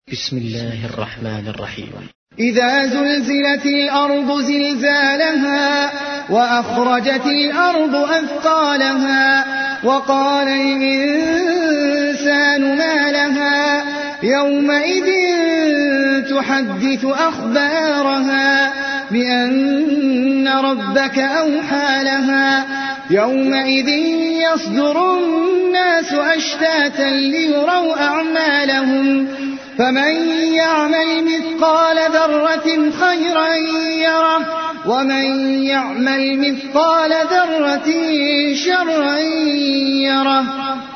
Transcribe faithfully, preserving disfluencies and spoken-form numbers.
بسم الله الرحمن الرحيم. إذا زلزلت الأرض زلزالها وأخرجت الأرض أثقالها وقال الإنسان ما لها يومئذ تحدث أخبارها بأن ربك أوحى لها يومئذ يصدر الناس أشتاتا ليروا أعمالهم فمن يعمل مثقال ذرة خيرا يره ومن يعمل مثقال ذرة شرا يره.